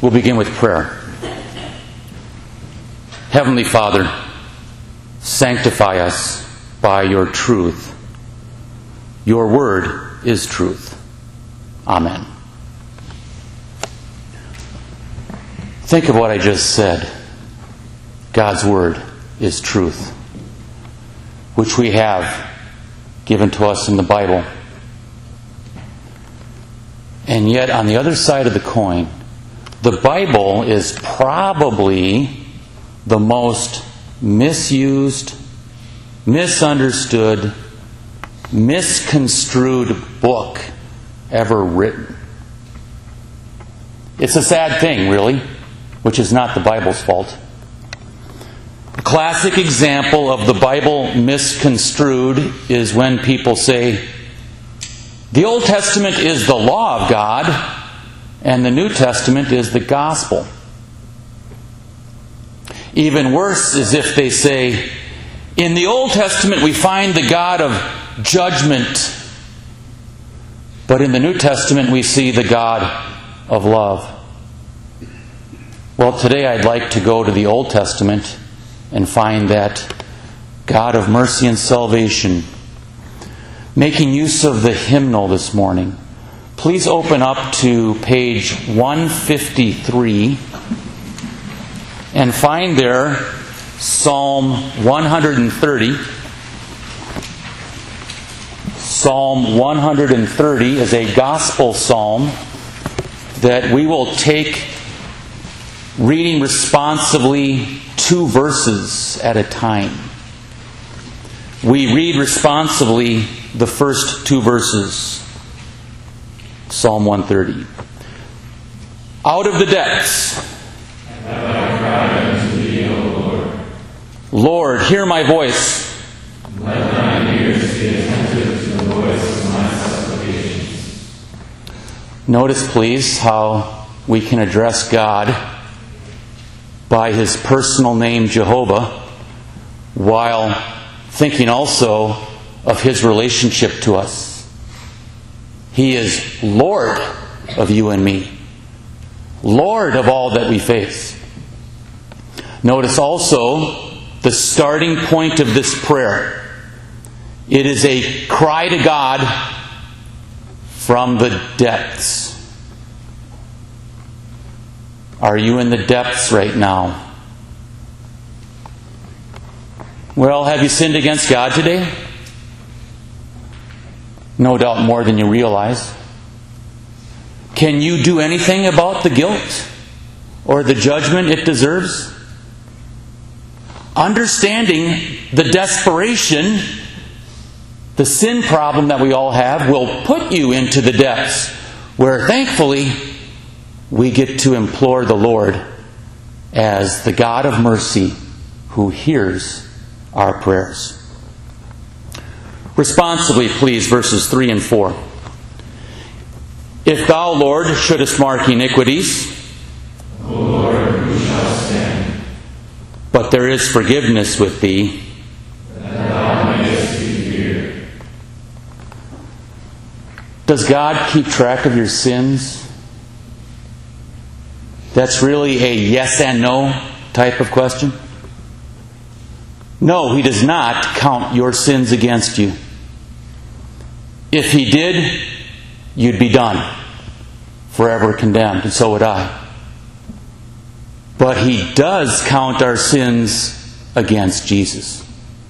We'll begin with prayer. Heavenly Father, sanctify us by your truth. Your word is truth. Amen. Think of what I just said. God's word is truth, which we have given to us in the Bible. And yet, on the other side of the coin, the Bible is probably the most misused, misunderstood, misconstrued book ever written. It's a sad thing, really, which is not the Bible's fault. A classic example of the Bible misconstrued is when people say, the Old Testament is the law of God, and the New Testament is the gospel. Even worse is if they say, in the Old Testament we find the God of judgment, but in the New Testament we see the God of love. Well, today I'd like to go to the Old Testament and find that God of mercy and salvation. Making use of the hymnal this morning, please open up to page 153 and find there Psalm 130. Psalm 130 is a gospel psalm that we will take reading responsively 2 verses at a time. We read responsively the first 2 verses. Psalm 130. Out of the depths have I cried unto thee, O Lord. Lord, hear my voice. Let thine ears be attentive to the voice of my supplications. Notice, please, how we can address God by His personal name, Jehovah, while thinking also of His relationship to us. He is Lord of you and me. Lord of all that we face. Notice also the starting point of this prayer. It is a cry to God from the depths. Are you in the depths right now? Well, have you sinned against God today? No doubt more than you realize. Can you do anything about the guilt or the judgment it deserves? Understanding the desperation, the sin problem that we all have, will put you into the depths where thankfully we get to implore the Lord as the God of mercy who hears our prayers. Responsibly, please, verses 3 and 4. If thou, Lord, shouldest mark iniquities, O Lord, who shall stand? But there is forgiveness with thee, That thou mayest be feared. Does God keep track of your sins? That's really a yes and no type of question. No, He does not count your sins against you. If He did, you'd be done, forever condemned, and so would I. But He does count our sins against Jesus.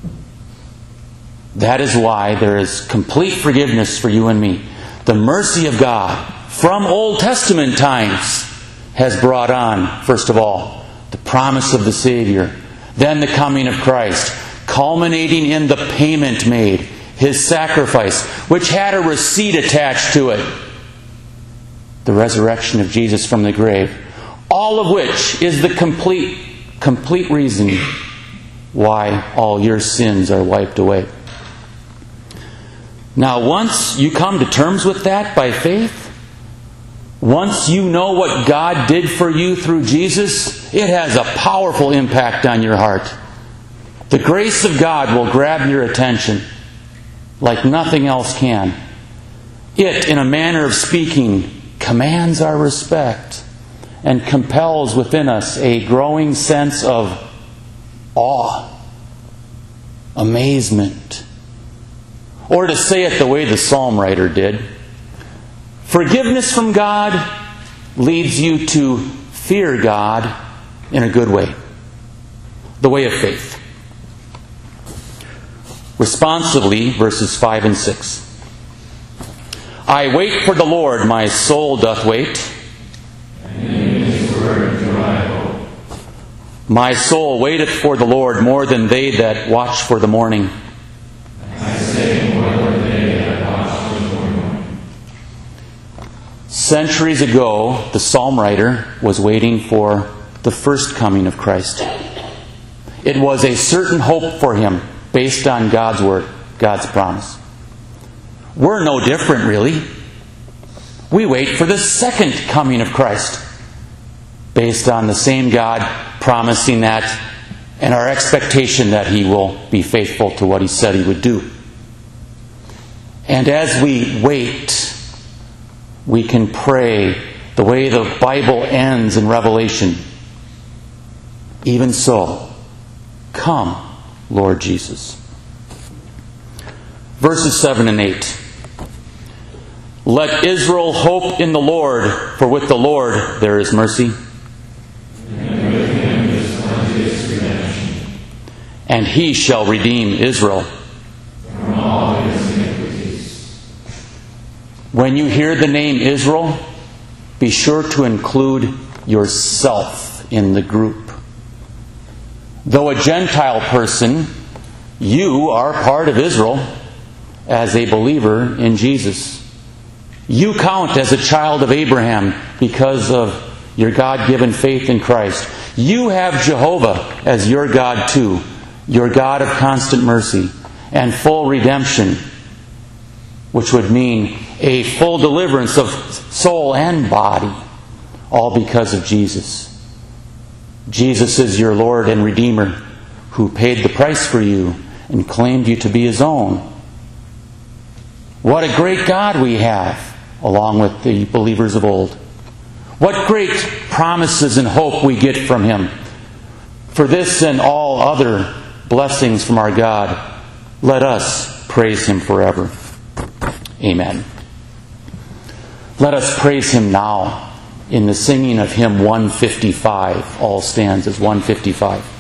That is why there is complete forgiveness for you and me. The mercy of God from Old Testament times has brought on, first of all, the promise of the Savior, then the coming of Christ, culminating in the payment made, His sacrifice, which had a receipt attached to it, the resurrection of Jesus from the grave, all of which is the complete reason why all your sins are wiped away. Now, once you come to terms with that by faith, once you know what God did for you through Jesus, it has a powerful impact on your heart. The grace of God will grab your attention like nothing else can. It, in a manner of speaking, commands our respect and compels within us a growing sense of awe, amazement. Or to say it the way the psalm writer did, forgiveness from God leads you to fear God in a good way. The way of faith. Responsively, verses 5 and 6. I wait for the Lord, my soul doth wait. And in His word do I hope. My soul waiteth for the Lord more than they that watch for the morning. I say more than they that watch for the morning. Centuries ago, the psalm writer was waiting for the first coming of Christ. It was a certain hope for him based on God's word, God's promise. We're no different, really. We wait for the second coming of Christ based on the same God promising that and our expectation that He will be faithful to what He said He would do. And as we wait, we can pray the way the Bible ends in Revelation. Even so, come, Lord Jesus. Verses 7 and 8. Let Israel hope in the Lord, for with the Lord there is mercy. And with Him is plenteous redemption. And He shall redeem Israel. From all his iniquities. When you hear the name Israel, be sure to include yourself in the group. Though a Gentile person, you are part of Israel as a believer in Jesus. You count as a child of Abraham because of your God-given faith in Christ. You have Jehovah as your God too, your God of constant mercy and full redemption, which would mean a full deliverance of soul and body, all because of Jesus. Jesus is your Lord and Redeemer who paid the price for you and claimed you to be His own. What a great God we have, along with the believers of old. What great promises and hope we get from Him. For this and all other blessings from our God, let us praise Him forever. Amen. Let us praise Him now in the singing of hymn 155. All stands as 155.